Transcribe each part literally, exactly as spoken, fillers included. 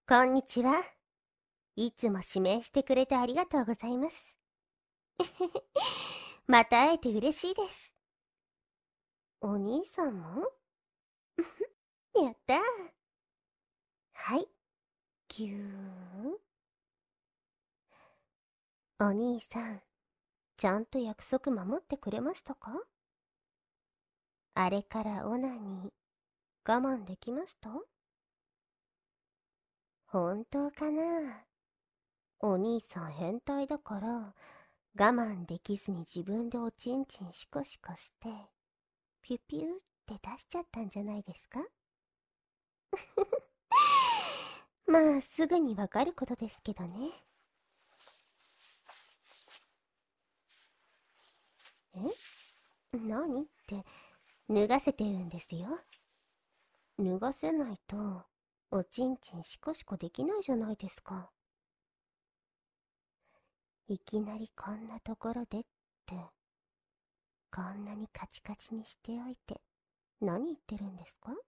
こんにちは。いつも指名してくれてありがとうございます。また会えて嬉しいです。お兄さんもやったー。はい。ぎゅー。お兄さん、ちゃんと約束守ってくれましたか？あれからオナに我慢できました？本当かな？お兄さん変態だから我慢できずに自分でおちんちんシコシコしてピュピュって出しちゃったんじゃないですか？まあすぐにわかることですけどね。え？何って脱がせてるんですよ。脱がせないとおちんちんシコシコできないじゃないですか。いきなりこんなところでって、こんなにカチカチにしておいて何言ってるんですか？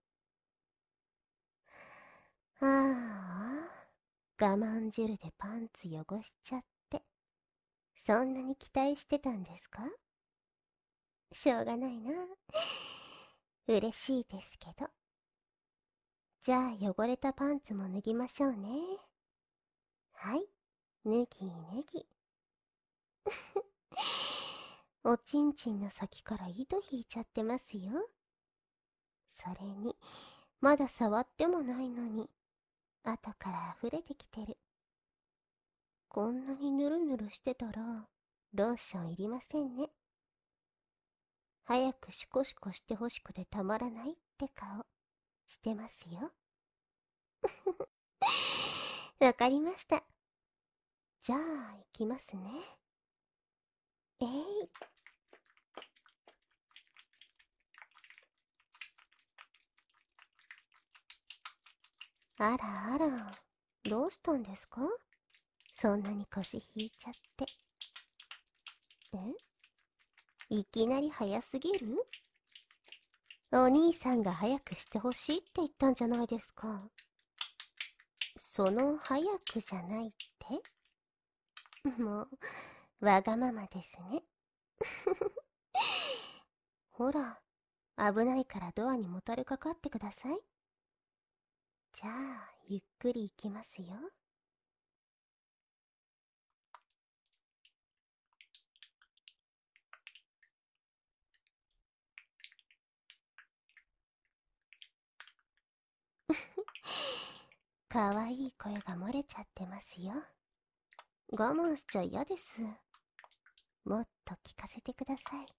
ああ、我慢汁でパンツ汚しちゃって、そんなに期待してたんですか？しょうがないな。嬉しいですけど。じゃあ汚れたパンツも脱ぎましょうね。はい、脱ぎ脱ぎ。おちんちんの先から糸引いちゃってますよ。それに、まだ触ってもないのに、後から溢れてきてる。こんなにぬるぬるしてたら、ローションいりませんね。早くシコシコしてほしくてたまらないって顔、してますよ。わかりました。じゃあ、行きますね。えい。あらあら、どうしたんですか？そんなに腰引いちゃって。え？いきなり早すぎる？お兄さんが早くしてほしいって言ったんじゃないですか。その早くじゃないって？もう、わがままですね。ほら、危ないからドアにもたれかかってください。じゃあ、ゆっくり行きますよ。かわいい声が漏れちゃってますよ。我慢しちゃ嫌です。もっと聞かせてください。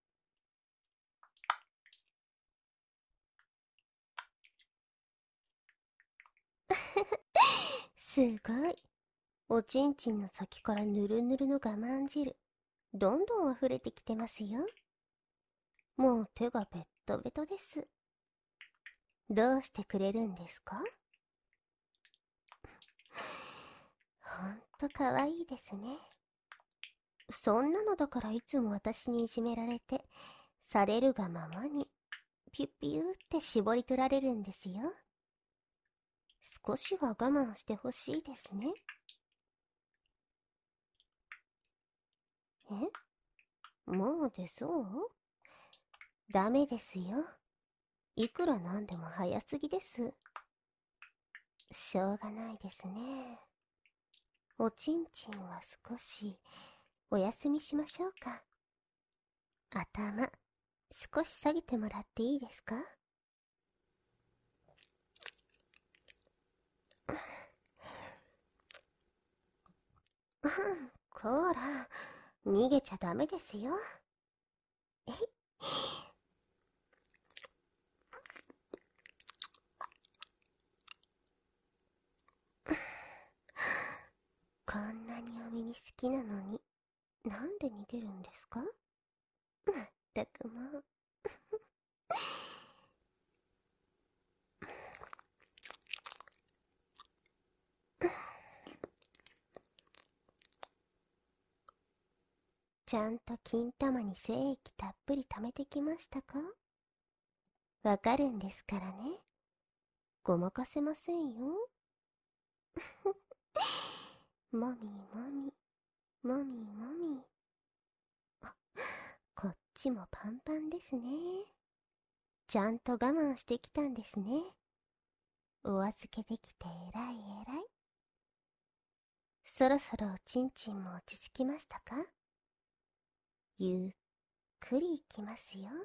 すごい。おちんちんの先からぬるぬるの我慢汁、どんどん溢れてきてますよ。もう手がベットベトです。どうしてくれるんですか？ほんとかわいいですね。そんなのだからいつも私にいじめられて、されるがままに、ピュッピューって絞り取られるんですよ。少しは我慢してほしいですね。え？もう出そう？ダメですよ。いくらなんでも早すぎです。しょうがないですね。おちんちんは少しお休みしましょうか。頭、少し下げてもらっていいですか？こーら、逃げちゃダメですよ。えい。こんなにお耳好きなのに、なんで逃げるんですか？まったくもう。ちゃんと金玉に精液たっぷり溜めてきましたか？わかるんですからね。ごまかせませんよ。 もみもみ、もみもみ。あ、こっちもパンパンですね。ちゃんと我慢してきたんですね。お預けできてえらいえらい。そろそろおちんちんも落ち着きましたか？ゆっくりいきますよ。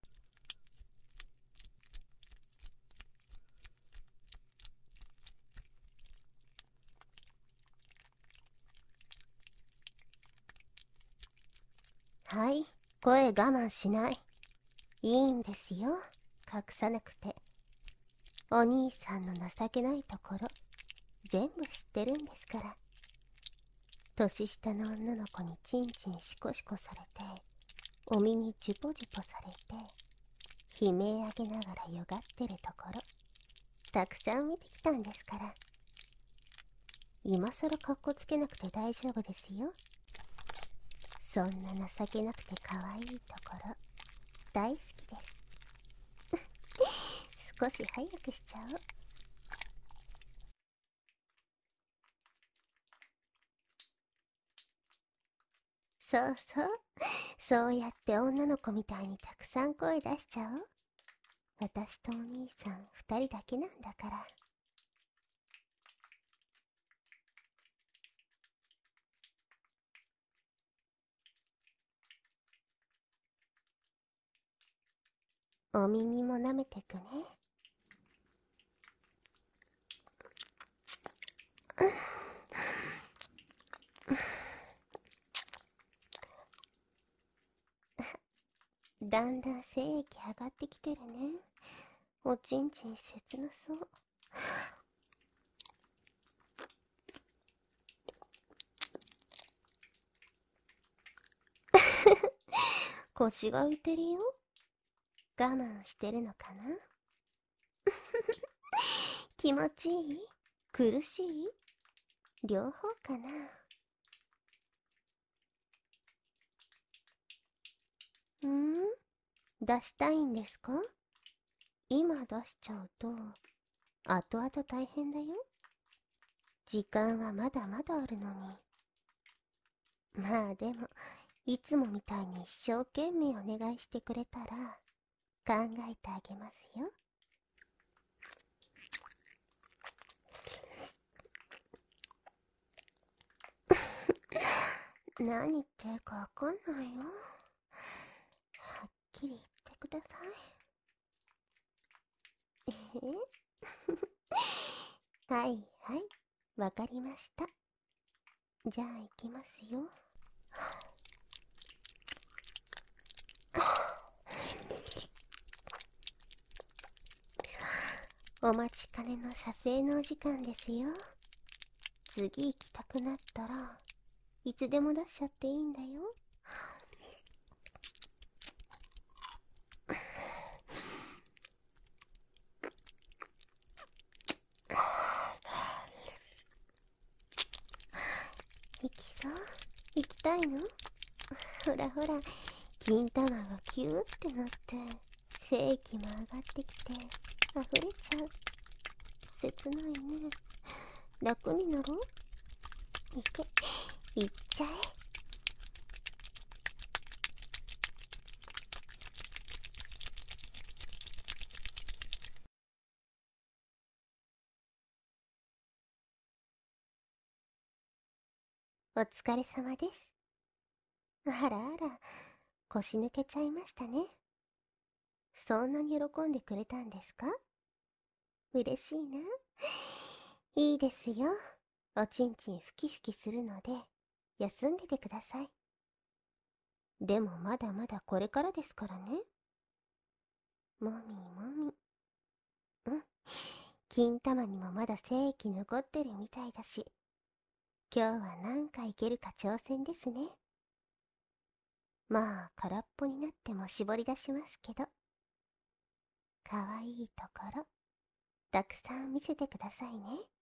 はい、声我慢しない。いいんですよ、隠さなくて。お兄さんの情けないところ、全部知ってるんですから。年下の女の子にチンチンシコシコされて、お耳ジュポジュポされて、悲鳴上げながらよがってるところ、たくさん見てきたんですから。今さらカッコつけなくて大丈夫ですよ。そんな情けなくて可愛いところ、大好きです。少し早くしちゃおう。そうそう。そうやって女の子みたいにたくさん声出しちゃおう。私とお兄さん二人だけなんだから。お耳も舐めてくね。だんだん精液上がってきてるね。おちんちん切なそう。腰が浮いてるよ。我慢してるのかな。気持ちいい？苦しい？両方かな。ん？出したいんですか？今出しちゃうと後々大変だよ。時間はまだまだあるのに。まあでもいつもみたいに一生懸命お願いしてくれたら考えてあげますよ。何言ってるかわかんないよ。はっきり言ってください。えはいはい、わかりました。じゃあ行きますよ。お待ちかねの射精のお時間ですよ。次行きたくなったらいつでも出しちゃっていいんだよ。行きそう？行きたいの？ほらほら、金玉がキューってなって精液も上がってきて溢れちゃう。切ないね。楽になろう。いけ、いっちゃえ。お疲れ様です。あらあら、腰抜けちゃいましたね。そんなに喜んでくれたんですか？嬉しいな。いいですよ。おちんちんふきふきするので休んでてください。でもまだまだこれからですからね。もみもみ。うん。金玉にもまだ精液残ってるみたいだし、今日は何回いけるか挑戦ですね。まあ空っぽになっても絞り出しますけど、かわいいところたくさん見せてくださいね。